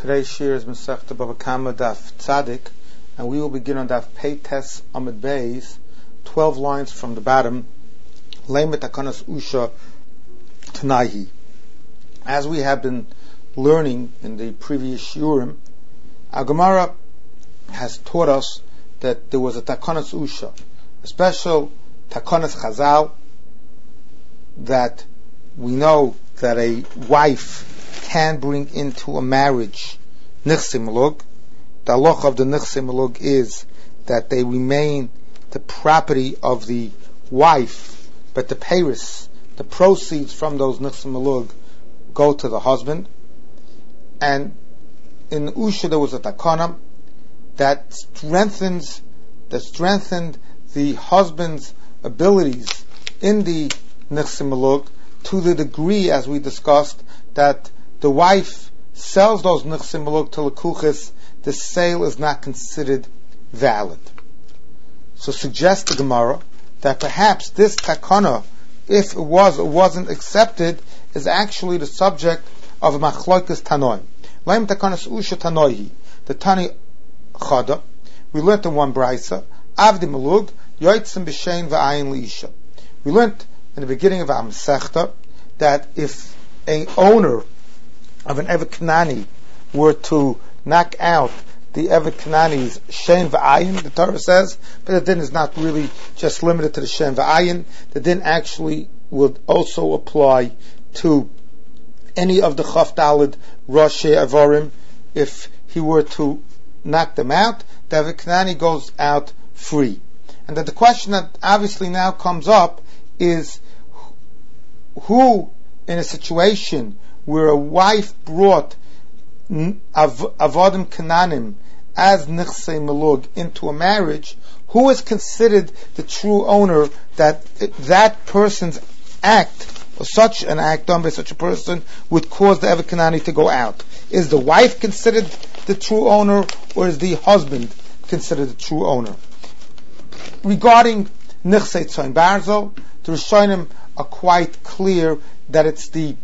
Today's shir is Masechta Bava Kama Daf Tzadik, and we will begin on Daf Peites Amud Beis, 12 lines from the bottom. Leimet Takanas Usha Tanaihi. As we have been learning in the previous shiurim, our Gemara has taught us that there was a Takanas Usha, a special Takanas Chazal, that we know that a wife can bring into a marriage Nichse Malug. The halacha of the Nichse Malug is that they remain the property of the wife, but the peiros, the proceeds from those Nichse Malug, go to the husband. And in Usha there was a takana that strengthened the husband's abilities in the Nichse Malug to the degree, as we discussed, that the wife sells those Nichse Malug to Lekuchis, the sale is not considered valid. So suggests the Gemara that perhaps this takana, if it was or wasn't accepted, is actually the subject of a machlokas tanoim. Laim takanas usha tanoihi. The Tani Chada, we learned in one brisa, Avdi Malug, Yoitzim b'shein v'ayin liisha. We learned in the beginning of our Masechta that if an owner of an Evet Knani were to knock out the Evet Knani's Shem V'ayin, the Torah says, but the din is not really just limited to the Shem V'ayin. The din actually would also apply to any of the Chaf Daled Rosh Avarim. If he were to knock them out, the Evet Knani goes out free. And that the question that obviously now comes up is, who in a situation where a wife brought Avodim Kananim as Nichse Malug into a marriage, who is considered the true owner, that person's act, or such an act done by such a person, would cause the Evet Kanani to go out? Is the wife considered the true owner, or is the husband considered the true owner? Regarding Nichse Tzoin Barzel, the Rishonim are quite clear that it's the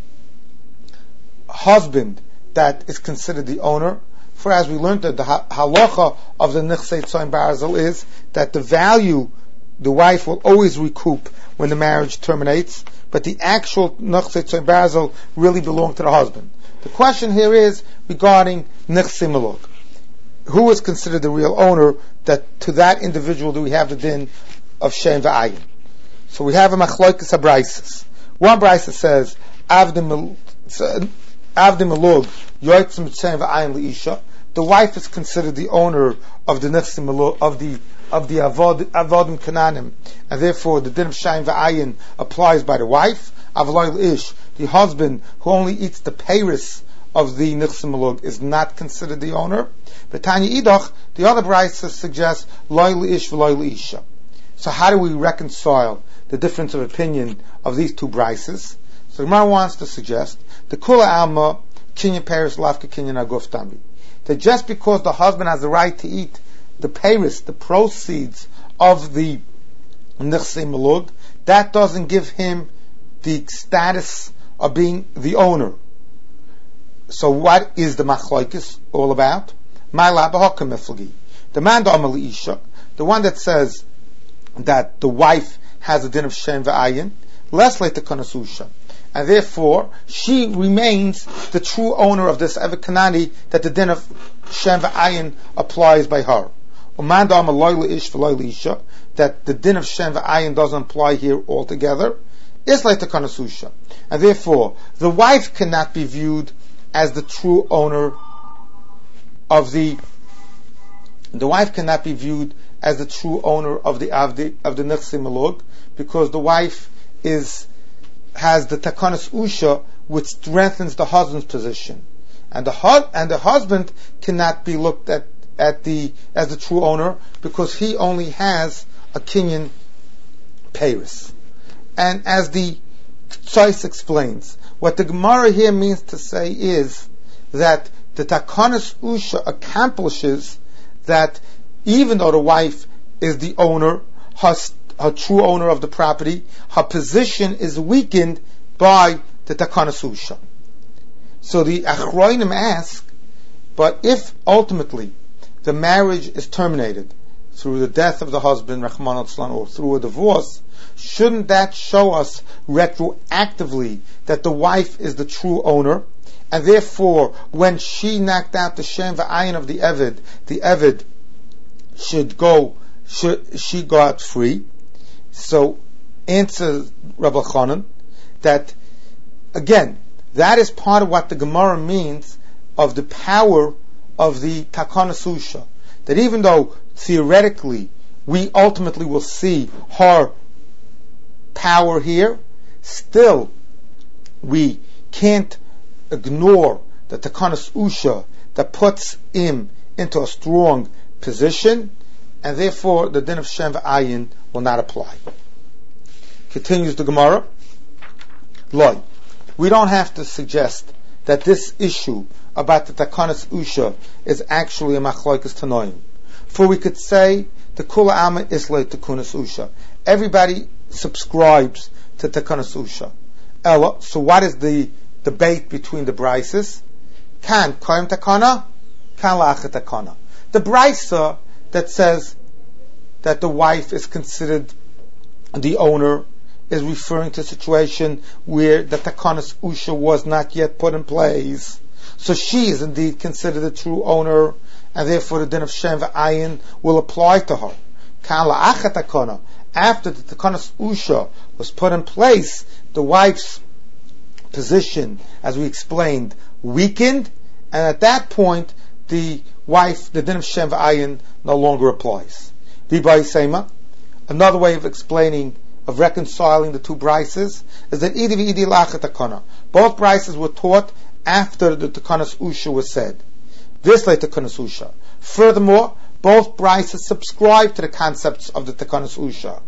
husband that is considered the owner. For as we learned, that the halacha of the Nichse Tzoin Barzel is that the value the wife will always recoup when the marriage terminates, but the actual Nichse Tzoin Barzel really belong to the husband. The question here is regarding Nichse Malug. Who is considered the real owner? That to that individual do we have the din of Shem V'ayin? So we have a machlokas habraises. One brisa says Avdi Malug Yoitzim b'shem v'ayin liisha. The wife is considered the owner of the Nichse Malug, of the Avodim Kananim, and therefore the din of Shem V'ayin applies by the wife. Avloy Ish, the husband who only eats the peiros of the Nichse Malug, is not considered the owner. But Tanya Idach, the other brisa suggests Loy Ish v'loy liisha. So how do we reconcile the difference of opinion of these two brises? So Gemara wants to suggest the Kula Alma Kinyan Peiros Lavka Kinyan Aguf Tami, that just because the husband has the right to eat the peiros, the proceeds of the Nichse Malug, that doesn't give him the status of being the owner. So what is the machlokes all about? The man the one that says that the wife has a din of Shem V'ayin, less like the Kanasusha, and therefore she remains the true owner of this Evet Kanani, that the din of Shem V'ayin applies by her. That the din of Shem V'ayin doesn't apply here altogether, is like the Kanasusha, and therefore the wife cannot be viewed as the true owner of the wife cannot be viewed as the true owner of the Nichse Malug, because the wife has the Takanas Usha, which strengthens the husband's position, and the husband cannot be looked at as the true owner, because he only has a Kinyan peiros. And as the Tzais explains, what the Gemara here means to say is that the Takanas Usha accomplishes that even though the wife is the owner, her true owner of the property, her position is weakened by the Takanas Usha. So the Achroinim ask, But if ultimately the marriage is terminated through the death of the husband, Rahman al-Islam, or through a divorce, shouldn't that show us retroactively that the wife is the true owner? And therefore, when she knocked out the Shem v'ayin of the Eved should she go out free? So, answers Rabbi Chanan that, again, that is part of what the Gemara means of the power of the Takanas Usha. That even though theoretically we ultimately will see her power here, still we can't ignore the Takanas Usha that puts him into a strong position, and therefore the din of Shem v'ayin will not apply. Continues the Gemara. Loi. We don't have to suggest that this issue about the Takanas Usha is actually a Machlokes Tanoim. For we could say the Kula Ama Islay Takanas Usha. Everybody subscribes to Takanas Usha. Ella, so what is the debate between the Brises? Kan Koyim Takana, Kan La'achet Takana. The Brisa that says that the wife is considered the owner is referring to a situation where the Takanas Usha was not yet put in place. So she is indeed considered the true owner, and therefore the din of Shem v'ayin will apply to her. Kan la'achet takana. After the Takanas Usha was put in place, the wife's position, as we explained, weakened, and at that point the din of Shem v'ayin no longer applies. V'bai Seima. Another way of explaining, of reconciling the two brises, is that idi v'idi la'achet takana. Both brises were taught after the Takanas Usha was said. This like Takanas Usha. Furthermore, both brises subscribe to the concepts of the Takanas Usha.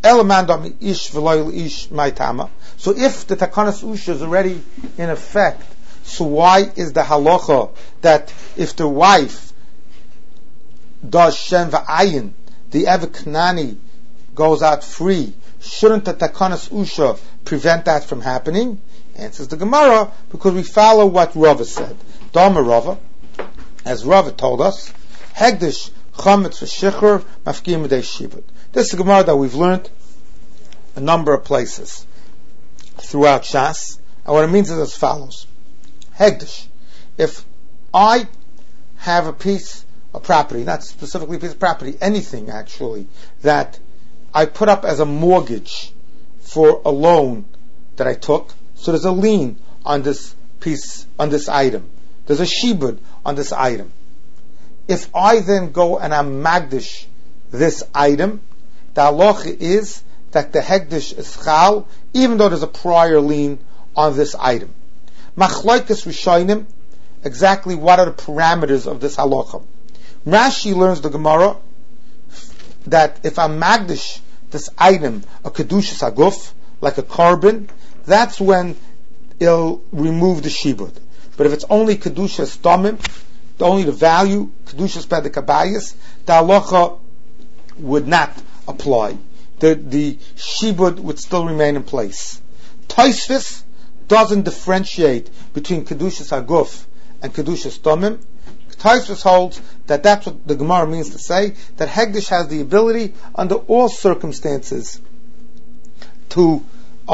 So if the Takanas Usha is already in effect, so why is the halacha that if the wife does Shem v'ayin, the Eved Knani goes out free, shouldn't the Takanas Usha prevent that from happening? Answers the Gemara, because we follow what Rava said. Dama Rava, as Rava told us, Hegdish Chametz v'Shichur Mafkim Midei Shibud. This is a Gemara that we've learned a number of places throughout Shas, and what it means is as follows. Hegdish, if I have a piece of property, not specifically a piece of property, anything actually, that I put up as a mortgage for a loan that I took, so there's a lien on this piece, on this item. There's a shibud on this item. If I then go and I magdish this item, the halacha is that the hegdish is chal, even though there's a prior lien on this item. Machlokes Rishonim, exactly what are the parameters of this halacha? Rashi learns the Gemara that if I magdish this item, a kedushas aguf, like a carbon, that's when it'll remove the shibud. But if it's only kedushas damim, only the value, kedushas pedikabayis, the halacha would not apply. The shibud would still remain in place. Tosfos doesn't differentiate between kedushas aguf and kedushas damim. Tosfos holds that that's what the Gemara means to say, that hegdish has the ability under all circumstances to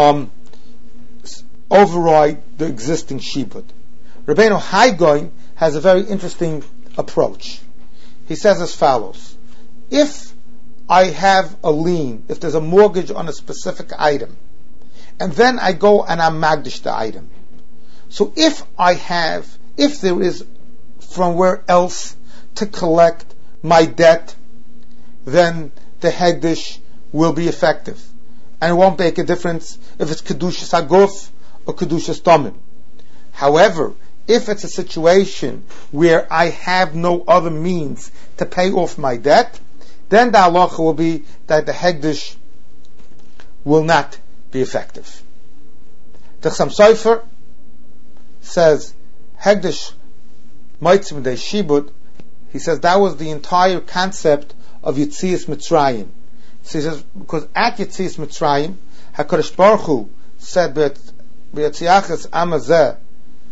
override the existing shibud. Rabbeinu Haigoin has a very interesting approach. He says as follows: if I have a lien, if there's a mortgage on a specific item, and then I go and I magdish the item, so if there is from where else to collect my debt, then the hegdish will be effective, and it won't make a difference if it's kedushas aguf or kedushas damim. However, if it's a situation where I have no other means to pay off my debt, then the halacha will be that the hegdish will not be effective. The Chassam Sofer says hegdish maitzim de shibud. He says that was the entire concept of Yetzias Mitzrayim. So he says because at Yetzias Mitzrayim, HaKadosh Baruch Hu said, "B'yatziachas amazeh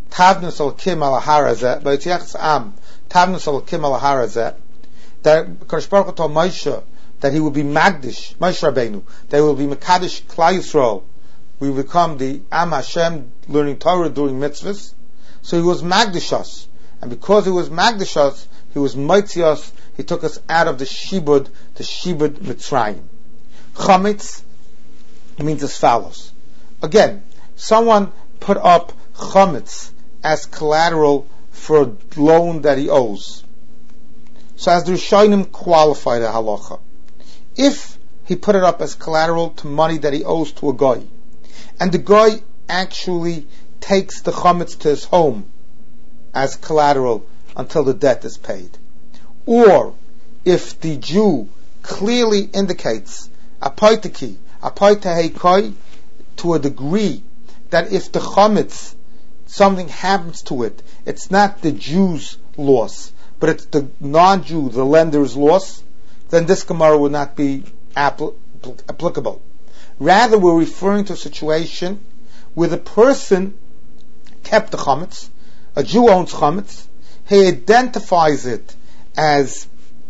Tavnus Elokim al Harazeh, Vayitziachas Am, Tavnus Elokim al Harazeh, that Kadosh Baruch Hu told Moshe that he will be Magdish, Moshe Rabbeinu, that he will be Mekadosh Klal Yisrael. We become the Am Hashem, learning Torah, doing mitzvahs. So he was Magdish us. And because he was Magdish us, he was Moitzi us, he took us out of the Shibud Mitzrayim. Chametz means as follows. Again, someone put up chametz as collateral for a loan that he owes. So as the Rishonim qualify the halacha, if he put it up as collateral to money that he owes to a guy, and the guy actually takes the chametz to his home as collateral until the debt is paid, or if the Jew clearly indicates apoiteki, apoitehekoi, to a degree that if the chametz, something happens to it, it's not the Jew's loss, but it's the non-Jew, the lender's loss, then this Gemara would not be applicable. Rather, we're referring to a situation where the person kept the chametz, a Jew owns chametz, he identifies it as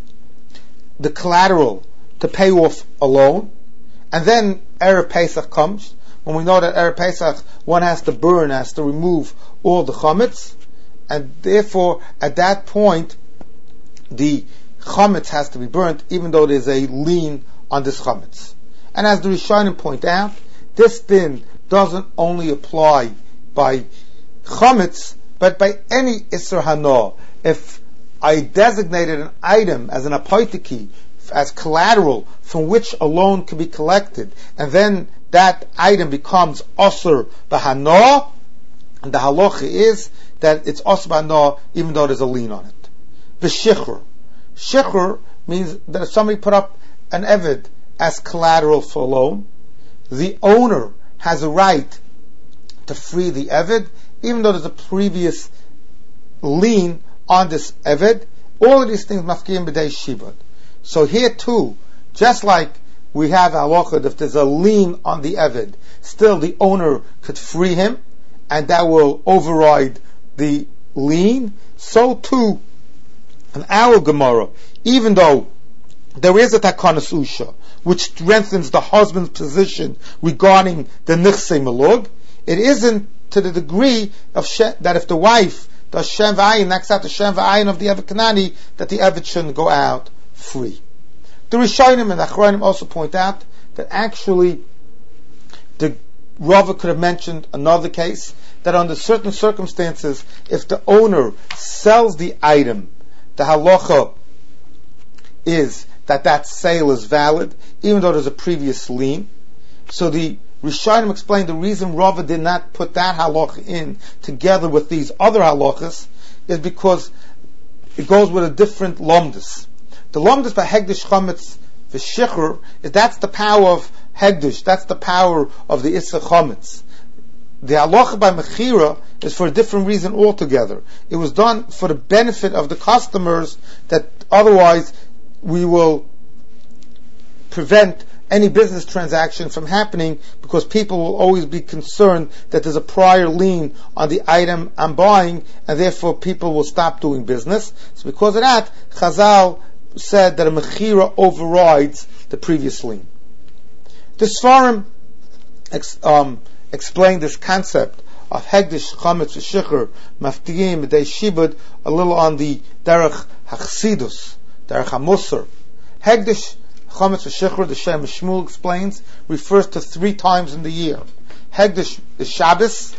the collateral to pay off a loan, and then Erev Pesach comes, when we know that Erev Pesach, one has to burn, has to remove all the chametz, and therefore, at that point, the chametz has to be burnt, even though there's a lien on this chametz. And as the Rishonim point out, this din doesn't only apply by chametz, but by any Isser Hana. If I designated an item as an apoiteki, as collateral from which a loan can be collected, and then that item becomes Osir B'Hana, and the halacha is that it's Osir B'Hana even though there's a lien on it. V'Shichr. Shichr means that if somebody put up an Eved as collateral for a loan, the owner has a right to free the Eved, even though there's a previous lien on this Eved. All of these things mafkiim b'dei shibud. So here too, just like we have halacha, if there's a lien on the Eved, still the owner could free him, and that will override the lien. So too, in our Gemara, even though there is a takanas usha, which strengthens the husband's position regarding the nichsei malug, it isn't to the degree of that if the wife does shem v'ayin, knocks out the shem v'ayin of the Eved Kanani, that the Eved shouldn't go out free. The Rishonim and the Achronim also point out that actually the Rava could have mentioned another case, that under certain circumstances, if the owner sells the item, the halacha is that sale is valid, even though there's a previous lien. So the Rishonim explained the reason Rava did not put that halacha in together with these other halachas is because it goes with a different lomdus. The lomdus by Hegdish Chametz v'Shichr is that's the power of Hegdish, that's the power of the Issa Chametz. The halacha by Mechira is for a different reason altogether. It was done for the benefit of the customers, that otherwise we will prevent any business transaction from happening, because people will always be concerned that there's a prior lien on the item I'm buying, and therefore people will stop doing business. So because of that, Chazal said that a Mechira overrides the previous lien. The Sfarim explained this concept of Hegdish Chametz v'Shichr Maftigim b'dei Shibud a little on the Derech HaChsidus, Derech HaMusar. Hegdish Chametz v'Shichr, the Shem Shmuel explains, refers to 3 times in the year. Hegdish is Shabbos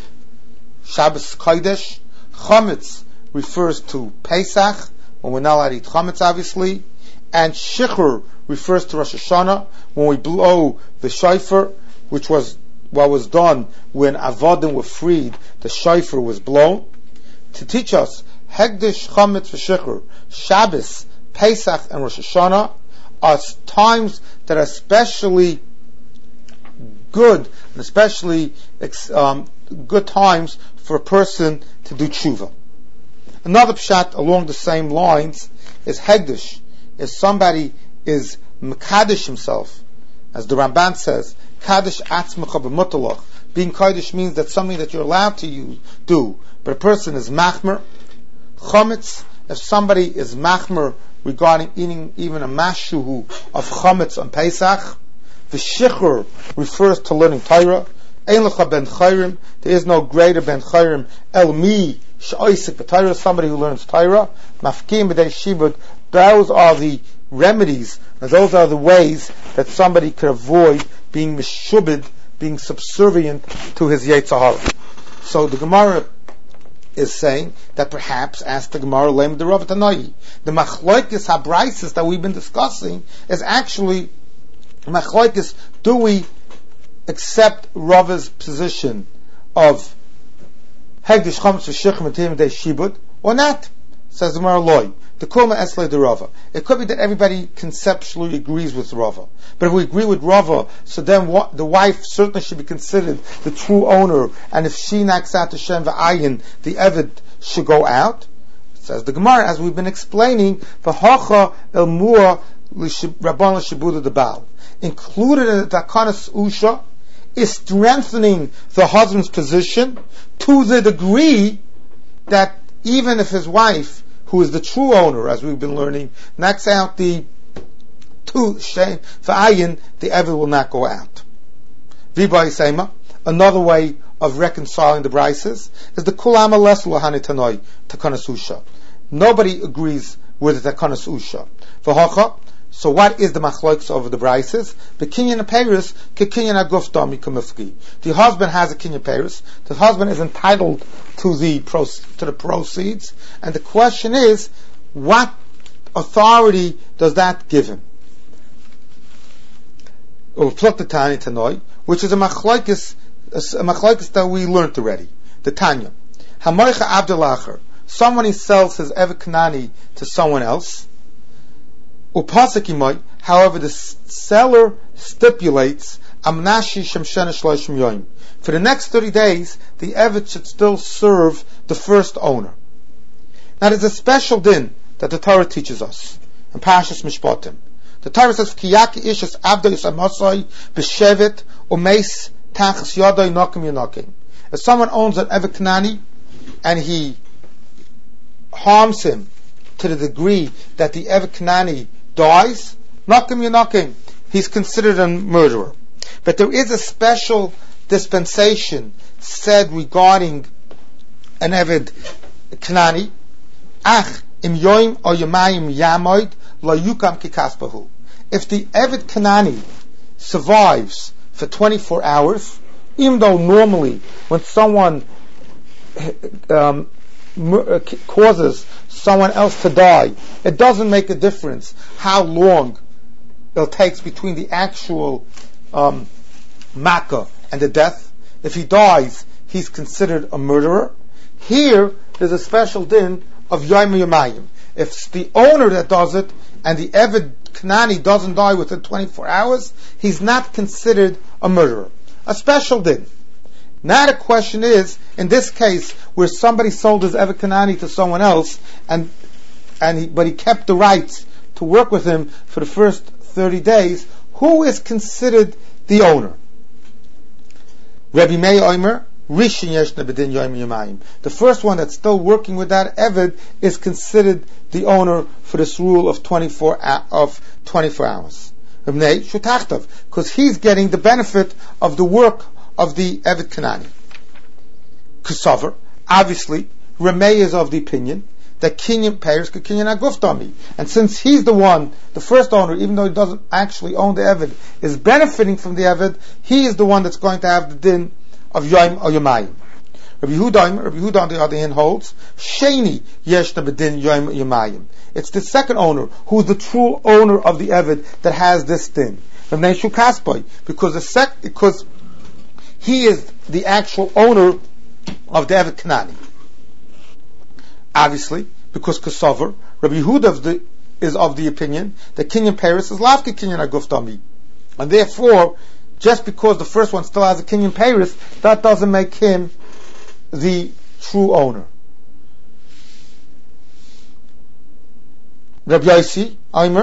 Kodesh. Chametz refers to Pesach, when we're not allowed to eat chametz, obviously, and Shichr refers to Rosh Hashanah, when we blow the shofar, which was what was done when Avodim were freed. The shofar was blown to teach us Hegdish Chametz v'Shichr, Shabbos, Pesach, and Rosh Hashanah are times that are especially good, and especially good times for a person to do tshuva. Another pshat along the same lines is Hegdish. If somebody is Mekadesh himself, as the Ramban says, Kadesh atzmecha b'mutalach, being kodesh means that something that you're allowed to do, but a person is machmer. Chometz, if somebody is machmer regarding eating even a mashuhu of chometz on Pesach, the shichur refers to learning Torah. Ein lecha ben chayrim, there is no greater ben chayrim el mi she'oisik b'Torah, somebody who learns Torah. Mafkim b'dei shibud, those are the remedies, those are the ways that somebody could avoid being mishubid, being subservient to his Yetzer Hara. So the Gemara is saying that perhaps, ask the Gemara, Lem the Rav Tanoi, the Machloikis Habraisis that we've been discussing is actually Machloikis, do we accept Rava's position of Hegdish Chometz V'Shichem V'Tiyim Dei Shibud, or not? Says the Gemara Loi. The Kulma Eslei de Rava. It could be that everybody conceptually agrees with Rava. But if we agree with Rava, so then the wife certainly should be considered the true owner, and if she knocks out the Shem V'Ayin, the Eved should go out. Says the Gemara, as we've been explaining, V'Hacha El Mu'ah Rabban L'Shibuda de Baal. Included in the Takanas Usha is strengthening the husband's position to the degree that even if his wife, who is the true owner, as we've been learning, knocks out the two Shem V'Ayin, the Eved will not go out. V'Bai Seima, another way of reconciling the brises is the Kulama Lesu Lahani Tanoi, Takanas Usha. Nobody agrees with the Takanas Usha. V'Hacha, so what is the machloeks over the brises? The kinyan Paris, kinyan aguf dami kamifki. The husband has a kinyan Paris. The husband is entitled to the proceeds, and the question is, what authority does that give him? Which is a machloekes that we learned already. The Tanya, Hamoicha Abdulacher. Someone he sells his Evet Kanani to someone else. However, the seller stipulates Amnashi Shemshena Shloshim Yoim. For the next 30 days, the Evet should still serve the first owner. Now there's a special din that the Torah teaches us in Parashas Mishpatim. The Torah says, Kiyaki Ishas Abdo Yisamosoi B'Shevet Umeis Tachas Yodoi Nokim Yonokim. If someone owns an Evet Kanani and he harms him to the degree that the Evet Kanani dies, Nokim, he's considered a murderer. But there is a special dispensation said regarding an Eved Kanani. Ach, im yoim o yomayim yamoid lo yukam kikaspahu. If the Eved Kanani survives for 24 hours, even though normally when someone causes someone else to die, it doesn't make a difference how long it takes between the actual makkah and the death. If he dies, he's considered a murderer. Here, there's a special din of Yom Yomayim. If it's the owner that does it, and the Eved Kanani doesn't die within 24 hours, he's not considered a murderer. A special din. Now the question is, in this case, where somebody sold his Evet Kanani to someone else, but he kept the rights to work with him for the first 30 days, who is considered the owner? Rabbi Meir Omer, Rishon Yeshna B'din Yom Yomayim. The first one that's still working with that Eved is considered the owner for this rule of 24 hours. Because he's getting the benefit of the work of the Evet Kanani. Kusavar, obviously, Ramey is of the opinion that Kinyan Peiros could Kinyan Aguf Dami. And since he's the one, the first owner, even though he doesn't actually own the Eved, is benefiting from the Eved, he is the one that's going to have the din of Yom or Yomayim. Rabbi Yehuda on the other hand holds, Sheni Yeshna B'din Yom Yomayim. It's the second owner, who's the true owner of the Eved, that has this din. Because he is the actual owner of the Evet Kanani. Obviously, because Kosover, Rabbi Yehuda is of the opinion that Kinyan Peiros is Lavke Kinyan Aguf Dami. And therefore, just because the first one still has a Kinyan Peiros, that doesn't make him the true owner. Rabbi Yossi, Aimer,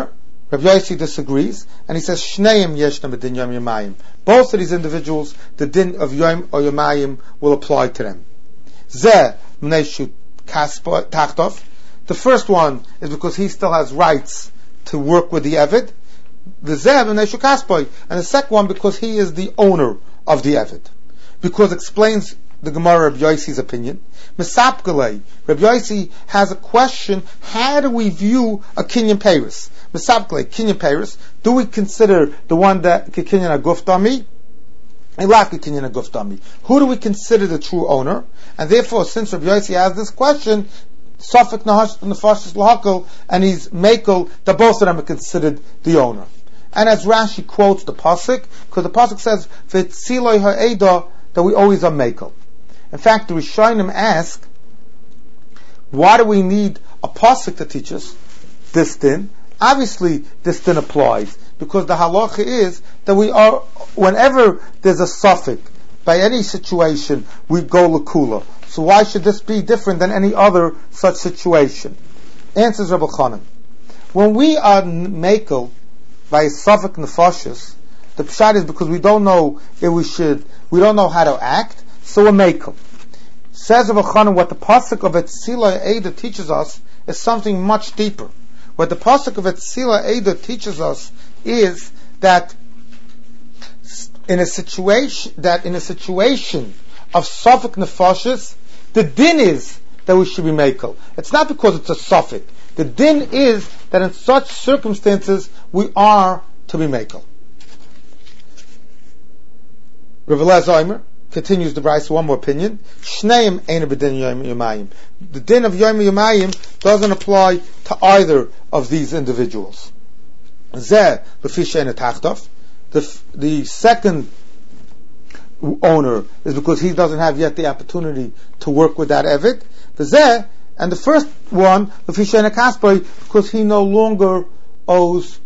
Rabbi Yossi disagrees, and he says, Shneim yeshna b'din yom yomayim. Both of these individuals, the din of yom or yomayim will apply to them. Zeh mneishu tachtov. The first one is because he still has rights to work with the Eved. The zeh mneishu kaspoy. And the second one because he is the owner of the Eved. Because explains the Gemara Rabbi Yossi's opinion. Mesapgalei. Rabbi Yossi has a question, how do we view a Kinyan Paris? Mesapgalei, Kinyan Paris. Do we consider the one that Kinyan Aguf Dami? Kinyan Aguf Dami. Who do we consider the true owner? And therefore, since Rabbi Yossi has this question, Safek Nefashis Lahakal and he's Mekel, that both of them are considered the owner. And as Rashi quotes the Pasuk, because the Pasuk says, V'tziloi ha'eda, that we always are Mekel. In fact, the Rishonim ask, why do we need a pasuk to teach us this din? Obviously, this din applies because the halacha is that we are, whenever there's a suffix by any situation, we go lakula. So why should this be different than any other such situation? Answers Rabbi Chanan. When we are mekel by a suffix nefashis, the pshat is because we don't know if we don't know how to act. So a mekel. Says Rabbi Chanan, what the pasuk of Etzila Eda teaches us is something much deeper. What the pasuk of Etzila Eda teaches us is that in a situation of Safek Nefashis, the din is that we should be mekel. It's not because it's a suffix. The din is that in such circumstances we are to be mekel. Rav Elazar Omer continues the Brisa, one more opinion. Shneim ein b'din yom yomayim. The din of yom yomayim doesn't apply to either of these individuals. Zeh l'fi she'ein tachtov. The second owner is because he doesn't have yet the opportunity to work with that Eved. The Zeh, and the first one, l'fi she'ein kaspai, because he no longer owns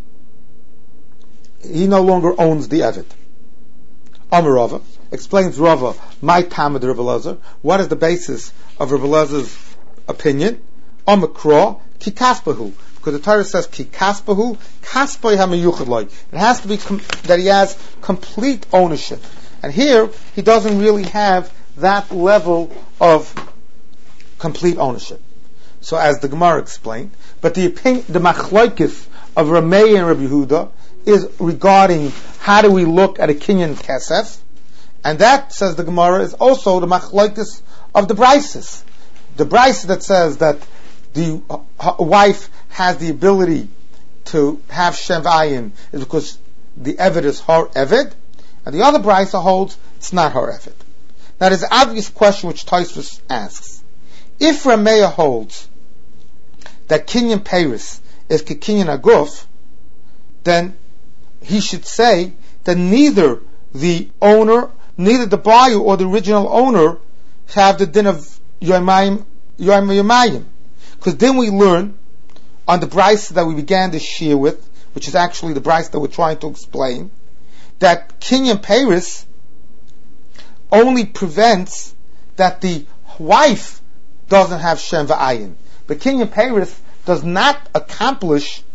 the Eved. Amar Rava explains Rava, my Talmud Rav Elazar. What is the basis of Rav Elazar's opinion? Amar Kra ki kaspahu, because the Torah says ki kaspahu kaspai hamiyuchad loy. It has to be that he has complete ownership, and here he doesn't really have that level of complete ownership. So, as the Gemara explained, but the machlokes of Ramei and Rabbi Yehuda is regarding how do we look at a Kinyan Kesef, and that, says the Gemara, is also the machlokes of the Brises. The Brise that says that the wife has the ability to have Shem V'ayin is because the Eved is her Eved, and the other Brise holds it's not her Eved. Now there's an obvious question which Tosfos asks. If Rameya holds that Kinyan Paris is Kinyan Aguf, then he should say that neither the buyer or the original owner have the din of Yomayim. Because then we learn on the Bryce that we began this shir with, which is actually the Bryce that we're trying to explain, that Kinyan Paris only prevents that the wife doesn't have Shem V'ayin. But Kinyan Paris does not accomplish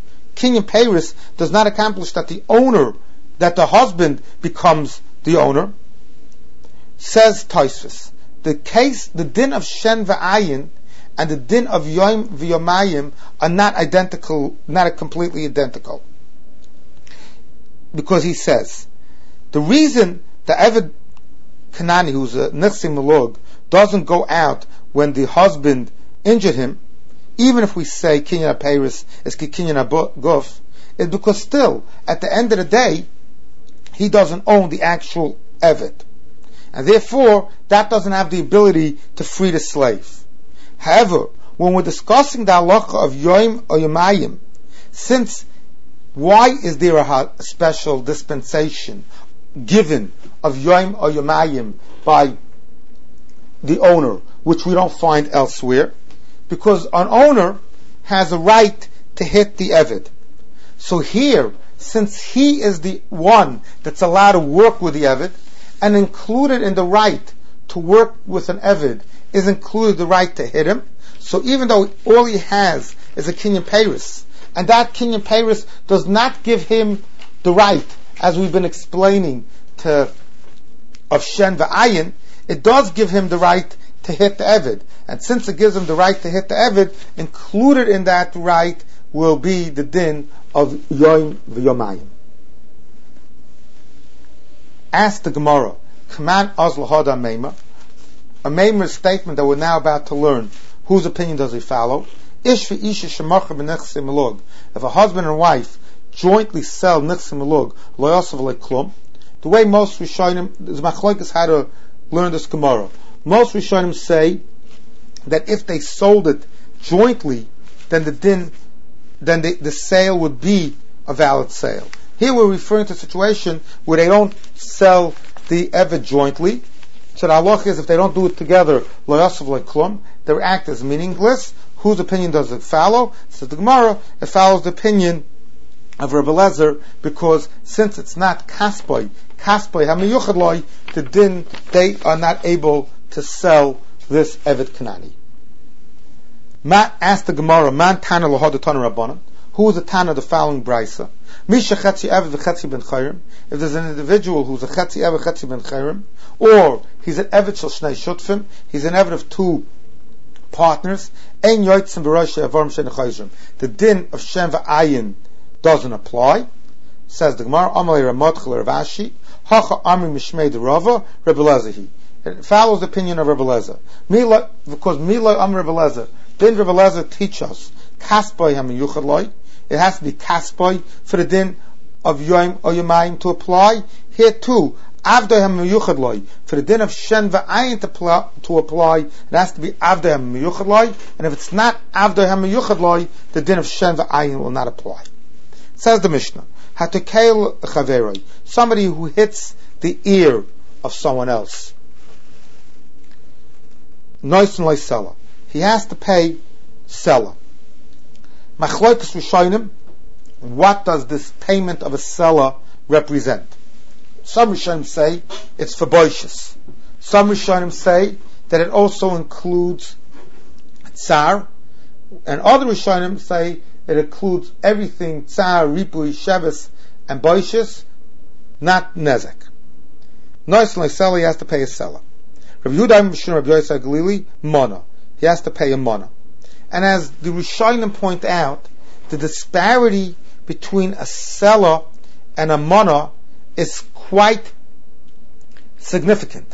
that the owner, that the husband becomes the owner. Says Tosfos, the din of Shen V'ayin and the din of Yom V'yomayim are not identical, not completely identical. Because he says, the reason the Eved Kanani, who's a Nechsi Malog, doesn't go out when the husband injured him, even if we say Kinyan Paris is Kinyan Aguf, is because still, at the end of the day, he doesn't own the actual Eved. And therefore, that doesn't have the ability to free the slave. However, when we're discussing the halacha of Yom or Yomayim, since why is there a special dispensation given of Yom or Yomayim by the owner, which we don't find elsewhere? Because an owner has a right to hit the Eved. So here, since he is the one that's allowed to work with the Eved, and included in the right to work with an Eved is included the right to hit him, so even though all he has is a Kinyan Paris, and that Kinyan Peiros does not give him the right, as we've been explaining, of Shen V'ayin. It does give him the right to hit the Eved. And since it gives him the right to hit the Eved, included in that right will be the din of Yoim V'yomayim. Ask the Gemara, Kaman Ozl Hoda Meima, a Meimer's statement that we're now about to learn, whose opinion does he follow? Ish v'isha shemacha b'nechsei melug. If a husband and wife jointly sell nechsei melug, lo yosav leklum, the way most Rishonim, there's machlokes how to learn this Gemara. Most Rishonim say that if they sold it jointly, then the sale would be a valid sale. Here we're referring to a situation where they don't sell the Eved jointly. So the halach is if they don't do it together, lo yosef leklum, their act is meaningless. Whose opinion does it follow? Says the Gemara, it follows the opinion of Rebbe Lezer, because since it's not kaspoy hamiyuchadloi, the din, they are not able to sell this Eved Kanani. Ask the Gemara, man tana lohad tana rabbanan, who is the tana of the following brisa? Misha chetzi Eved v'chetzi ben chayrim. If there's an individual who's a chetzi Eved chetzi ben chayrim, or he's an Eved shel shnei shutfim, he's an Eved of two partners, ein yotzim b'rosh avarim shen chayrim. The din of Shem v'ayin doesn't apply. Says the Gemara, Amalei Ramotchel Rav Ashi, Hacha Amri Mishmei Derava, Rebbe Lezer. It follows the opinion of Rebbe Lezer. Because Miloi Amri Rebbe Lezer, didn't Rebbe Lezer teach us Kaspoy HaMiyuchadloi? It has to be Kaspoy for the din of Yom or Yomayim to apply. Here too, Avdoi HaMiyuchadloi, for the din of Shen V'ayin to apply, it has to be Avdoi HaMiyuchadloi, and if it's not Avdoi HaMiyuchadloi, the din of Shen V'ayin will not apply. Says the Mishnah, Hatakel Chaveroi, somebody who hits the ear of someone else. Noisin loy sela. He has to pay sela. Machlokes Rishonim, what does this payment of a sela represent? Some Rishonim say it's for boishes. Some Rishonim say that it also includes tsar, and other Rishonim say it includes everything, tsar, ripui, sheves, and boishes, not nezek. Noisin loy sela, he has to pay a sela. Rabbi Yehuda Mishum Rabbi Yosef Galili, mana. He has to pay a mana. And as the Rishonim point out, the disparity between a sela and a mana is quite significant.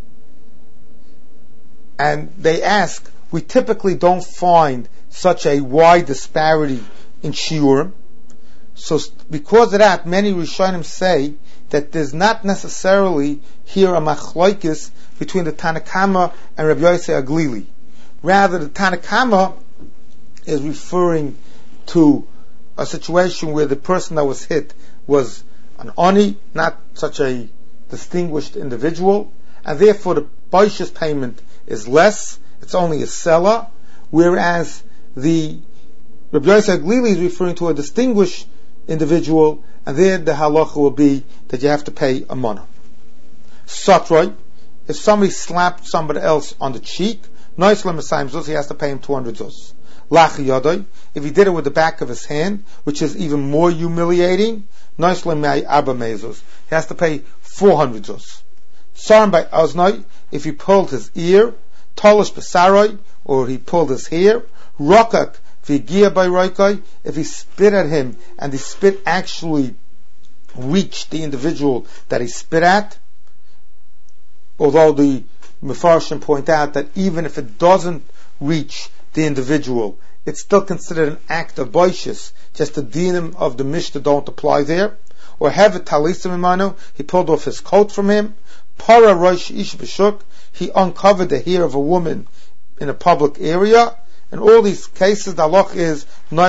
And they ask, we typically don't find such a wide disparity in shiurim. So because of that, many Rishonim say that there's not necessarily here a machlokes between the Tanakama and Rabbi Yosef Aglili. Rather, the Tanakama is referring to a situation where the person that was hit was an oni, not such a distinguished individual, and therefore the boishes payment is less, it's only a seller, whereas the Rabbi Yosef Aglili is referring to a distinguished individual, and there the halacha will be that you have to pay a mana. Satroi, if somebody slapped somebody else on the cheek, he has to pay him 200 zuz. Lachi yodoi, if he did it with the back of his hand, which is even more humiliating, he has to pay 400 zuz. Sarim by oznoi, if he pulled his ear, tolish besaroi, or he pulled his hair, rokak v'gia by roikai, if he spit at him and the spit actually reached the individual that he spit at, although the Mefarshim point out that even if it doesn't reach the individual, it's still considered an act of boishes, just the dinim of the Mishnah don't apply there. Or have a talisa mimano, he pulled off his coat from him. Para roish ish b'shuk, he uncovered the hair of a woman in a public area. In all these cases, the halach is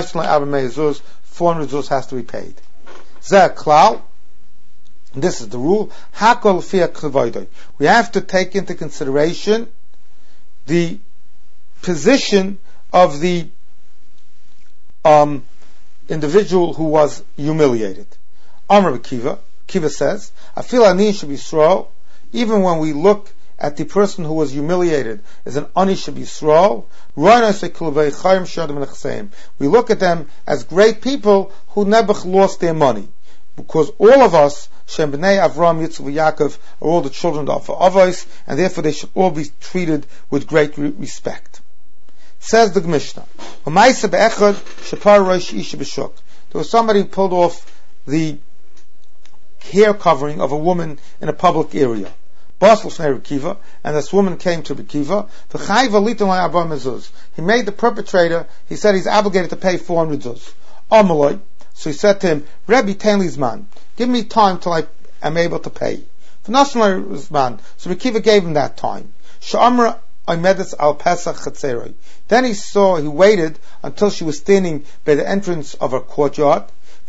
400 zuz has to be paid. Zeh klal. This is the rule. We have to take into consideration the position of the individual who was humiliated. Amr Kiva says, I feel ani should be Yisrael, even when we look at the person who was humiliated as an Anish of Yisrael, we look at them as great people who never lost their money. Because all of us, Shem B'nai Avram, Yitzchak, Yaakov, are all the children of Avos, and therefore they should all be treated with great respect. Says the Mishnah, there was somebody who pulled off the hair covering of a woman in a public area. And this woman came to Rekiva. He made the perpetrator, he said he's obligated to pay 400 zuz. So he said to him, Rebbe, Tenlizman, give me time till I am able to pay. So Rekiva gave him that time. Then he waited until she was standing by the entrance of her courtyard.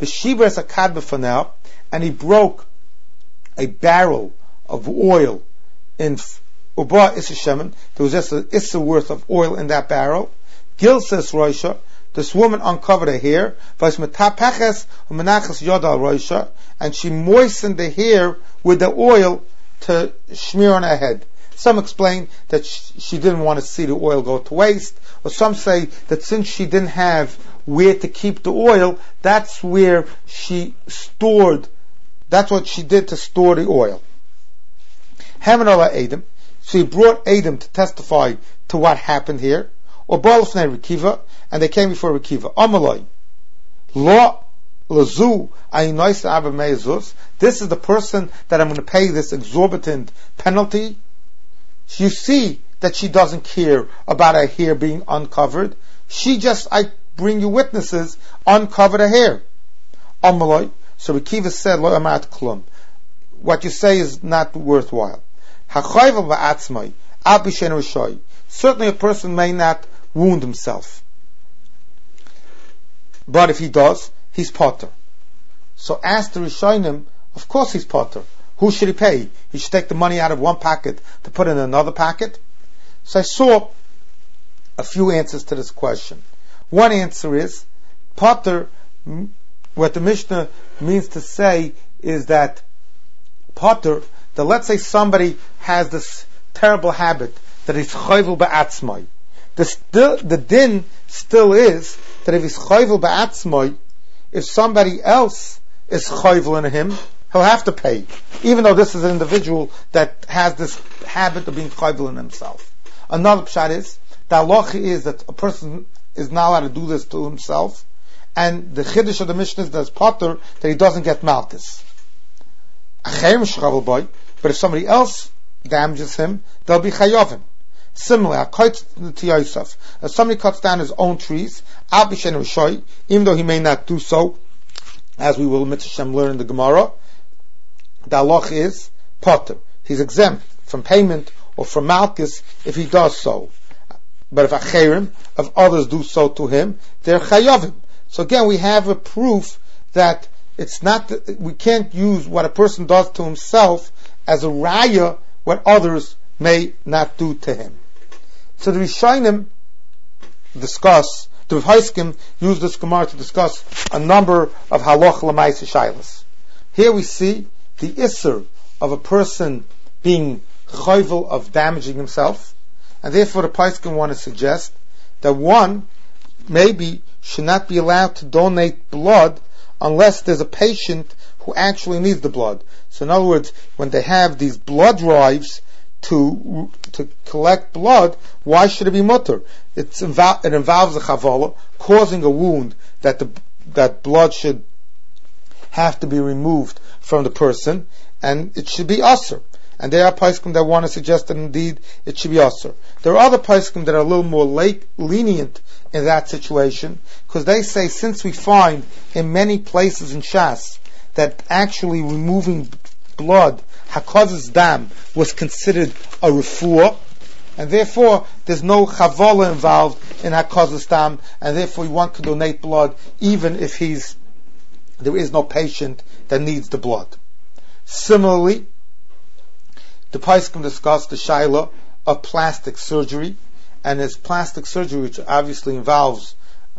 And he broke a barrel of oil in Uba Issa. There was just an Issa worth of oil in that barrel. Gil says Roisha, this woman uncovered her hair, and she moistened the hair with the oil to smear on her head. Some explain that she didn't want to see the oil go to waste, or some say that since she didn't have where to keep the oil, that's where she stored, that's what she did to store the oil. So he brought Adam to testify to what happened here. Or Rekiva, and they came before Rekiva. Amalai, Lo Lazu Ainois. This is the person that I'm going to pay this exorbitant penalty. You see that she doesn't care about her hair being uncovered. I bring you witnesses, uncover the hair. Amalai. So Rekiva said, Lo Amat Klum. What you say is not worthwhile. Certainly a person may not wound himself. But if he does, he's potter. So ask the Rishonim, of course he's potter. Who should he pay? He should take the money out of one pocket to put in another pocket? So I saw a few answers to this question. One answer is, potter, what the Mishnah means to say is that potter, that let's say somebody has this terrible habit that he's chayvul ba'atzmai. The din still is that if he's chayvul ba'atzmai, if somebody else is chayvul in him, he'll have to pay. Even though this is an individual that has this habit of being chayvul in himself. Another pshat is, the halacha is that a person is not allowed to do this to himself, and the chiddush of the Mishnah is that it's potter, that he doesn't get malchus. But if somebody else damages him, they'll be chayovim. Similarly, if somebody cuts down his own trees, even though he may not do so, as we will mitzvah learn in the Gemara, the halach is potter. He's exempt from payment or from malchus if he does so. But if acherim, if others do so to him, they're chayovim. So again, we have a proof that it's not, we can't use what a person does to himself as a raya what others may not do to him. So the Rishonim discuss, the Haiskim use this Gemara to discuss a number of halach l'maisa shaylas. Here we see the isser of a person being chayvul of damaging himself, and therefore the Haiskim want to suggest that one maybe should not be allowed to donate blood unless there's a patient who actually needs the blood. So in other words, when they have these blood drives to collect blood, why should it be mutter? It involves a chavala, causing a wound that blood should have to be removed from the person, and it should be usher. And there are poskim that want to suggest that indeed it should be usher. There are other poskim that are a little more lenient in that situation, because they say since we find in many places in Shas that actually removing blood, hakaz's dam, was considered a refuah, and therefore there's no chavala involved in hakaz's dam, and therefore one can donate blood even if there is no patient that needs the blood. Similarly, the Paiskim discussed the shaila of plastic surgery, and as plastic surgery, which obviously involves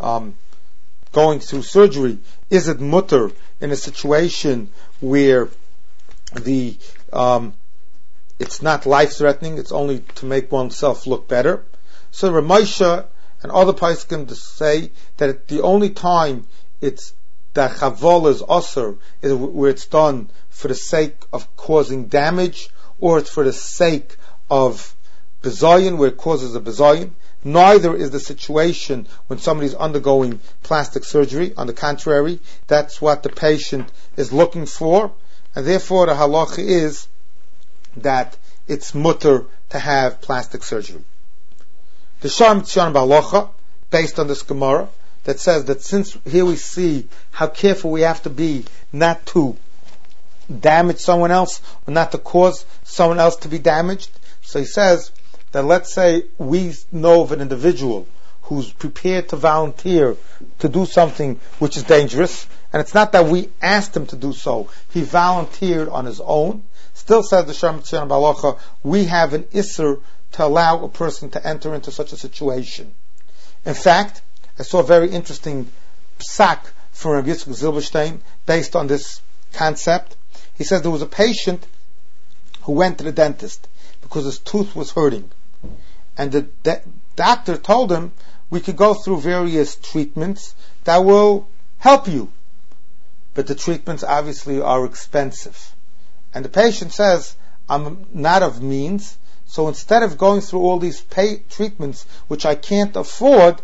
going through surgery, is it mutter in a situation where the it's not life-threatening, it's only to make oneself look better. So Ramosha and other poskim say that the only time it's that Chavola is osur is where it's done for the sake of causing damage, or it's for the sake of bezayin, where it causes a bezayin. Neither is the situation when somebody's undergoing plastic surgery. On the contrary, that's what the patient is looking for, and therefore the halacha is that it's mutter to have plastic surgery. The Sharm Tzyon B'Halacha, based on this Gemara, that says that since here we see how careful we have to be not to damage someone else, or not to cause someone else to be damaged. So he says that let's say we know of an individual who's prepared to volunteer to do something which is dangerous, and it's not that we asked him to do so, he volunteered on his own. Still says the Sharm Tzyon B'Halacha, we have an isser to allow a person to enter into such a situation. In fact, I saw a very interesting psak from Rabbi Yitzchak Zilberstein based on this concept. He says there was a patient who went to the dentist because his tooth was hurting, and the doctor told him, we could go through various treatments that will help you, but the treatments obviously are expensive. And the patient says, I'm not of means, so instead of going through all these treatments which I can't afford,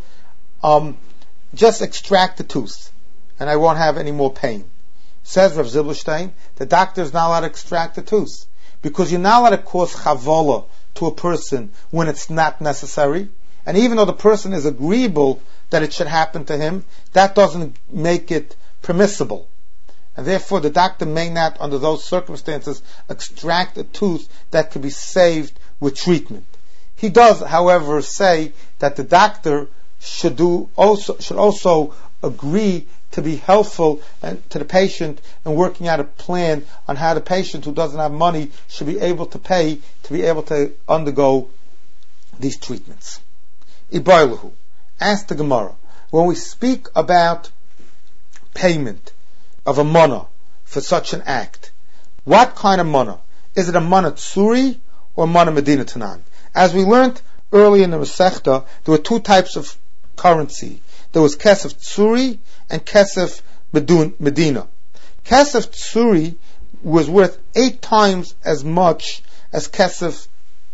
just extract the tooth, and I won't have any more pain. Says Rav Zilberstein, the doctor is not allowed to extract the tooth, because you're not allowed to cause chavola to a person when it's not necessary. And even though the person is agreeable that it should happen to him, that doesn't make it permissible. And therefore the doctor may not, under those circumstances, extract a tooth that could be saved with treatment. He does, however, say that the doctor should also agree to be helpful to the patient in working out a plan on how the patient who doesn't have money should be able to pay to be able to undergo these treatments. Ibrailahu, ask the Gemara, when we speak about payment of a mana for such an act, what kind of mana? Is it a mana tsuri or mana medina tanan? As we learned early in the Masechta, there were two types of currency. There was kesef tsuri and kesef medina. Kesef tsuri was worth 8 times as much as kesef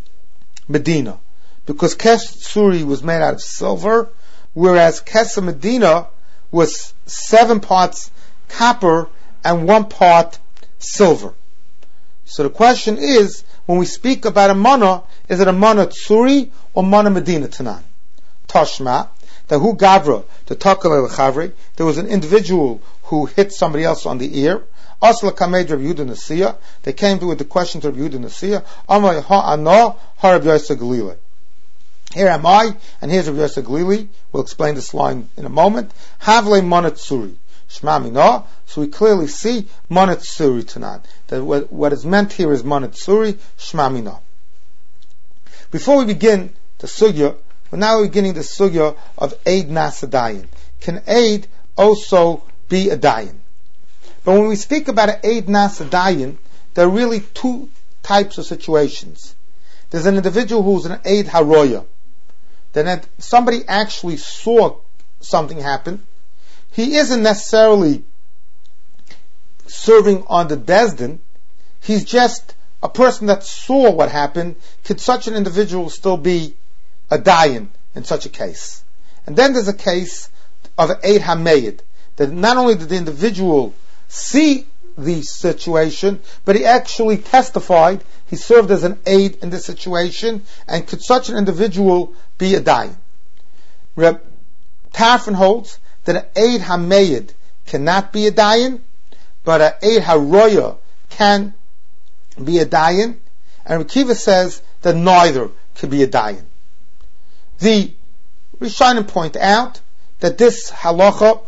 medina, because kesef tsuri was made out of silver, whereas kesef medina was 7 parts copper and 1 part silver. So the question is, when we speak about a mana, is it a mana tsuri or mana medina tanan? Tashma, that who gavra, the takal el chavri, there was an individual who hit somebody else on the ear. Asla kamed Rabbi Yehuda Nasiya, they came with the question to Rabbi Yehuda Nasiya, Amay ha'ana ha-Rabbi Yosef Galili. Here am I, and here's Rabbi Yosef Galili. We'll explain this line in a moment. Havle mana tsuri. Shma mina, so we clearly see mana tsuri tanan. That what is meant here is mana tsuri, shma mina. Before we begin the sugya, we're now beginning the sugya of aid nasadayin. Can aid also be a dayan? But when we speak about an aid nasadayin, there are really 2 types of situations. There's an individual who's an aid haroya. Then somebody actually saw something happen. He isn't necessarily serving on the Bezdin. He's just a person that saw what happened. Could such an individual still be a dayan in such a case? And then there's a case of an Eid HaMeid, that not only did the individual see the situation, but he actually testified, he served as an aid in this situation, and could such an individual be a dayan? Reb Tarfon holds that an Eid HaMeid cannot be a dayan, but an Eid HaRoya can be a dayan, and Reb Kiva says that neither could be a dayan. The Rishonim point out that this halacha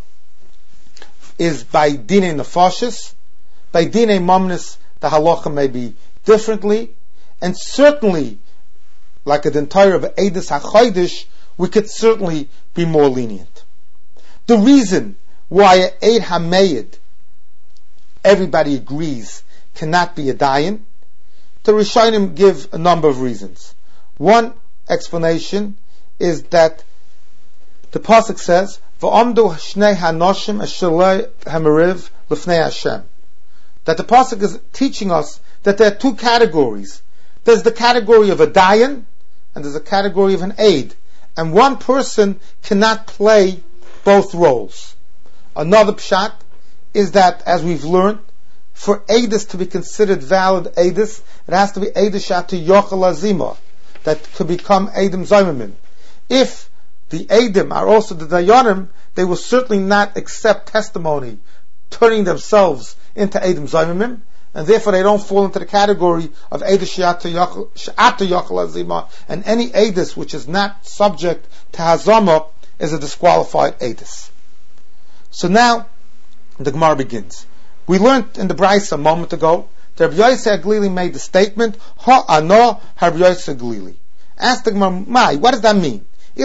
is by dinei nefashis. By dinei mamnis, the halacha may be differently, and certainly, like a entire of Eidus HaChodesh, we could certainly be more lenient. The reason why an Eid HaMeid, everybody agrees, cannot be a dayan, So Rishonim give a number of reasons. One explanation is that the pasuk says, "V'amdu shnei hanoshim asher hamariv lifnei Hashem." That the pasuk is teaching us that there are two categories. There's the category of a dayan, and there's a category of an aid. And one person cannot play both roles. Another pshat is that, as we've learned, for Eidus to be considered valid Eidus, it has to be Eidus Shatu Yochel Azima, that could become Eidim Zaymamin. If the Eidim are also the Dayanim, they will certainly not accept testimony, turning themselves into Eidim Zaymamin, and therefore they don't fall into the category of Eidus Shatu Yochel Azima, and any Eidus which is not subject to Hazama is a disqualified Eidus. So now, the Gemara begins. We learned in the Brisa a moment ago that Rabbi Yosef Aglili made the statement, Ha'ano Rabbi Yosef Aglili. Asked the Gemara, Mai, what does that mean?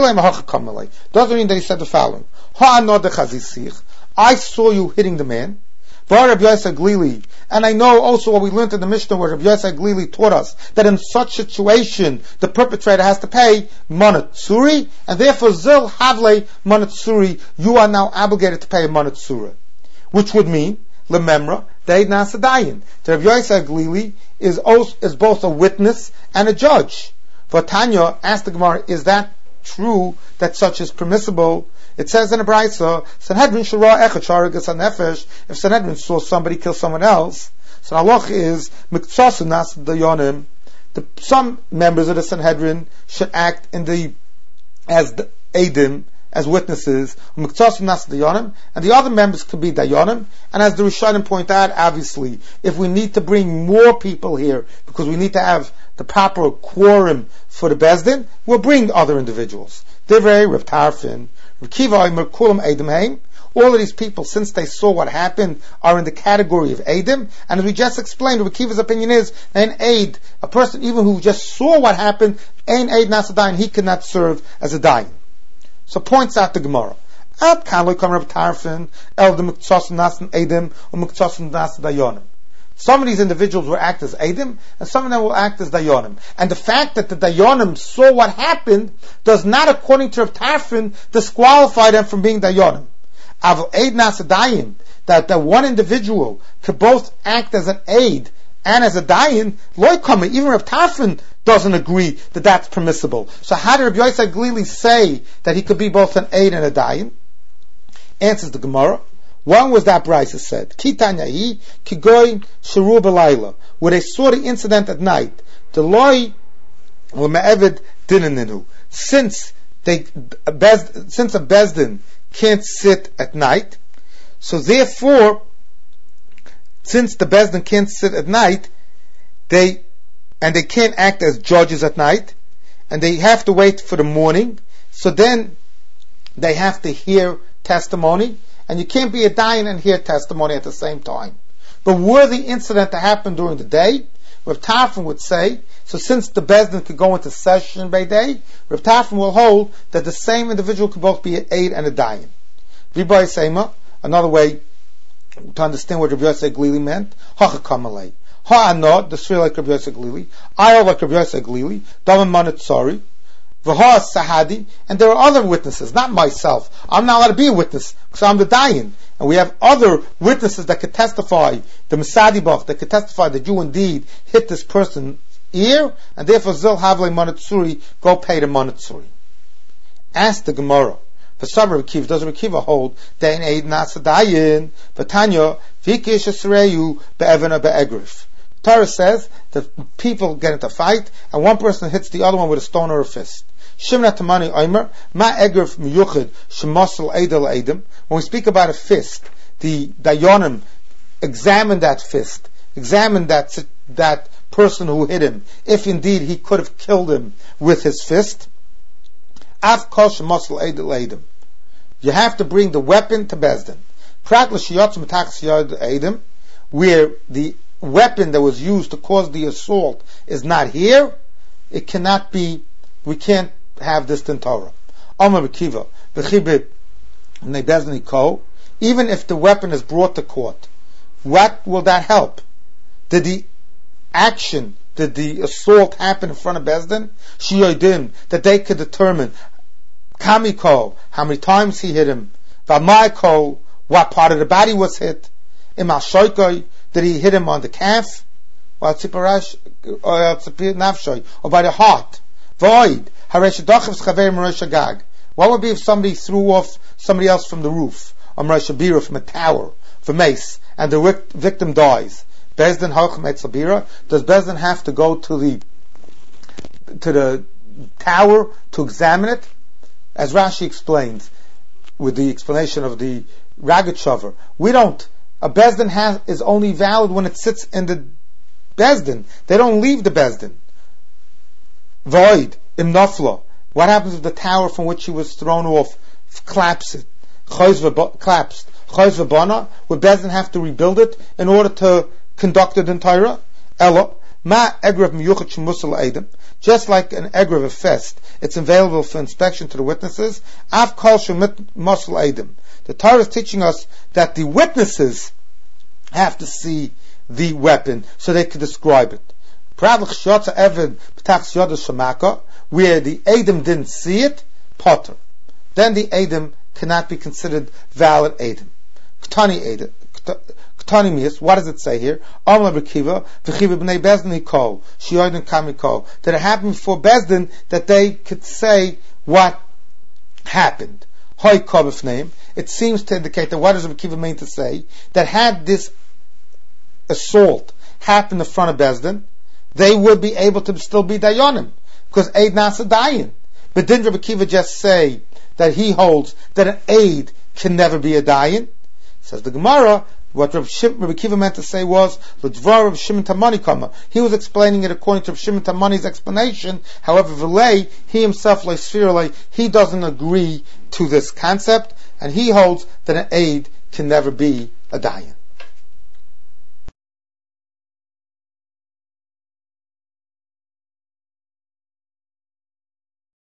Doesn't mean that he said the following, Ha'ano de chazisich, I saw you hitting the man, Rabbi Yosef Aglili, and I know also what we learned in the Mishnah where Rabbi Yosef Aglili taught us, that in such situation, the perpetrator has to pay Manat Suri, and therefore Zil Havle Manat Suri, you are now obligated to pay a Manat Surah. Which would mean, Lememra, Deid Nasadayin. Rabbi Yosef Aglili is both a witness and a judge. For Tanya asked the Gemara, is that true that such is permissible? It says in the Brisa, Sanhedrin Shara Echad Sharagas HaNefesh, if Sanhedrin saw somebody kill someone else, so halach is, Miktsasu Nas Dayanim, some members of the Sanhedrin should act as the Eidim, as witnesses, and the other members could be Dayanim, and as the Rishonim point out, obviously, if we need to bring more people here, because we need to have the proper quorum for the Bezdin, we'll bring other individuals. Divrei, Rav Tarfin, Rav Kiva, Kulam Eidim Haim, all of these people, since they saw what happened, are in the category of Eidim, and as we just explained, Rav Kiva's opinion is, an Eid, a person even who just saw what happened, ein Eid Nasadayin, he cannot serve as a Dayan. So points out the Gemara. At Kanloi Kam Reb Tarfin, El de Muktsas Nasan Eidim, or Muktsas Nasan Dayanim. Some of these individuals will act as Eidim, and some of them will act as Dayanim. And the fact that the Dayanim saw what happened does not, according to Reb Tarfin, disqualify them from being Dayanim. Aval Eid Nasadayim, that one individual could both act as an aid and as a dayan, loikama, even Rav Tarfin doesn't agree that that's permissible. So how did Rabbi Yosef Aglili say that he could be both an aid and a dayan? Answers the Gemara. One was that Brisa said, Kitanyahi, Kigoy, Sharu B'Layla, where they saw the incident at night. The loy, or Me'evid Dinaninu. Since a Bezdin can't sit at night, so therefore, since the Bezdin can't sit at night, they can't act as judges at night, and they have to wait for the morning, so then they have to hear testimony, and you can't be a dayan and hear testimony at the same time. But were the incident to happen during the day, Rav Tarfin would say, so since the Bezdin could go into session by day, Rav Tarfin will hold that the same individual could both be an aid and a dayan. V'bai Seima, another way to understand what Rabbi Yosef Aglili meant, Hachakamalei. Ha'anot, the Sri like Rabbi Yosef Aglili, I like Rabbi Yosef Aglili, Daman Manat Sari, V'ha Sahadi, and there are other witnesses, not myself. I'm not allowed to be a witness, because I'm the Dayan. And we have other witnesses that could testify, the Mesadibach, that could testify that you indeed hit this person's ear, and therefore Zil Havle Manat Suri, go pay the Manat Suri. Ask the Gemara. For some Rav Kiva, does Rav Kiva hold that in Eid Nasadayin, Vatanya, Vikish Esreyu, Be'evena Be'egrif. Torah says that people get into a fight, and one person hits the other one with a stone or a fist. Shimna Tamani Omer, Ma Egrif Miyuchid, Shemasal Eidel Eidim. When we speak about a fist, the Dayanim examine that fist, examine that person who hit him, if indeed he could have killed him with his fist. You have to bring the weapon to Bezdin. Where the weapon that was used to cause the assault is not here, it cannot be, we can't have this in Torah. Even if the weapon is brought to court, what will that help? Did the action did the assault happen in front of Bezdin? Shiyodim, that they could determine Kamiko, how many times he hit him, Vamaiko, what part of the body was hit, Imal Shoikoi, did he hit him on the calf, or by the heart? Void, what would be if somebody threw off somebody else from the roof, or Bira from a tower, from mace, and the victim dies? Bezdin Hochem Etzel Bira, does Bezdin have to go to the tower to examine it? As Rashi explains, with the explanation of the Ragged Shover, we don't. A Bezdin is only valid when it sits in the Bezdin. They don't leave the Bezdin. Void, Imnafla. What happens if the tower from which he was thrown off collapsed? Collapsed. Chayz v'bana, would Bezdin have to rebuild it in order to conduct it in Torah? Elo, ma egrav miyuchat shemusal edim. Just like an egrav, a fest, it's available for inspection to the witnesses. Av kol shemit musal edim. The Torah is teaching us that the witnesses have to see the weapon so they can describe it. Where the Edom didn't see it, Potter. Then the Edom cannot be considered valid Edom. Ktani Edom. Ktani means, what does it say here? That it happened before Bezdin, that they could say what happened. Hoy Kovif name. It seems to indicate that what does Rabbi Kiva mean to say? That had this assault happened in front of Bezdin, they would be able to still be Dayanim, because Eid Nasa Dayan. But didn't Rabbi Kiva just say that he holds that an Eid can never be a Dayan? Says the Gemara, what Rabbi Kiva meant to say was, L'dvar Rabbi Shimon Tamani Kama. He was explaining it according to Rabbi Shimon Tamani's explanation. However, V'lei, he himself, he doesn't agree to this concept, and he holds that an Eid can never be a Dayan.